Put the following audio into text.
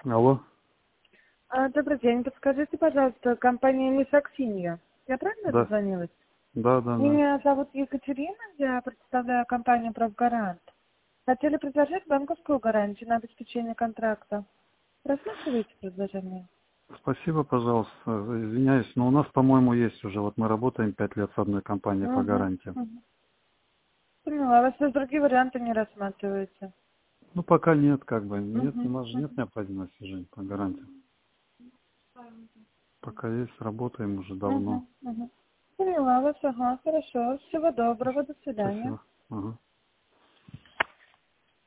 Алло. Добрый день. Подскажите, пожалуйста, компания Мисс Аксинья. Я правильно Да. дозвонилась? Да. Меня зовут Екатерина, я представляю компанию «Правгарант». Хотели предложить банковскую гарантию на обеспечение контракта. Рассматриваете предложение? Спасибо, пожалуйста. Извиняюсь, но у нас, по-моему, есть уже. Вот мы работаем 5 лет с одной компанией по Угу. гарантии. Поняла. Вас то есть другие варианты не рассматриваете? Ну, пока нет, как бы. Нет, у Угу. нас же нет необходимости жить по гарантии. Пока есть, работаем уже давно. Поняла вас, ага, хорошо. Всего доброго, до свидания. Спасибо. Ага.